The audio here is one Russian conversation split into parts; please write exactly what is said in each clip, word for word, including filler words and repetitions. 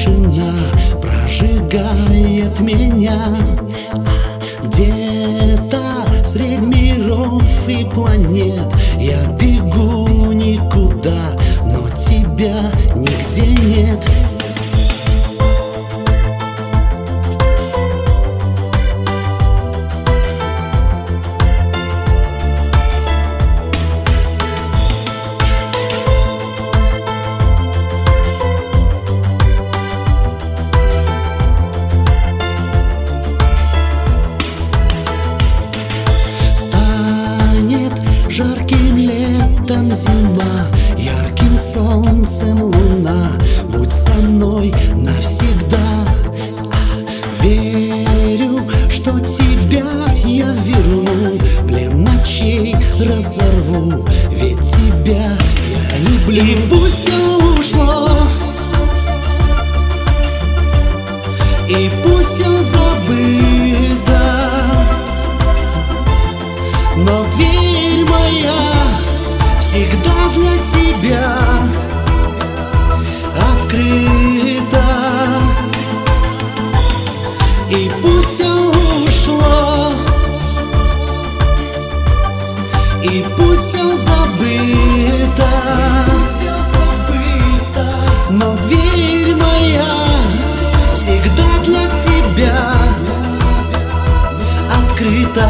тишина прожигает меня. Где-то средь миров и планет я бегу никуда, но тебя нигде нет. Жарким летом зима, ярким солнцем луна. Будь со мной навсегда. Верю, что тебя я верну, плен ночей разорву, ведь тебя я люблю. И пусть все ушло, и пусть все забыто, но дверь моя всегда для тебя открыта. И пусть все ушло, и пусть все забыто, но дверь моя всегда для тебя открыта.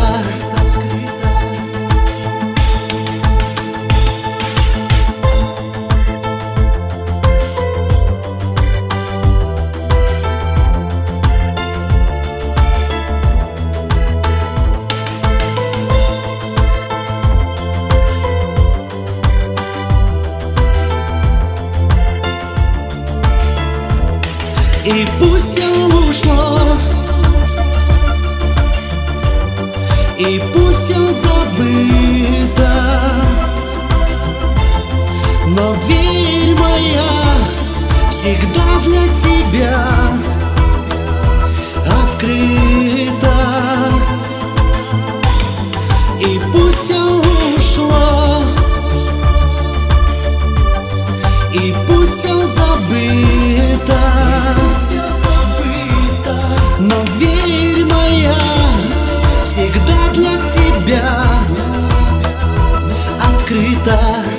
И пусть все ушло, и пусть все забыто, но дверь моя всегда для тебя открыта. И пусть все ушло, и пусть все забыто, но дверь моя всегда для тебя открыта.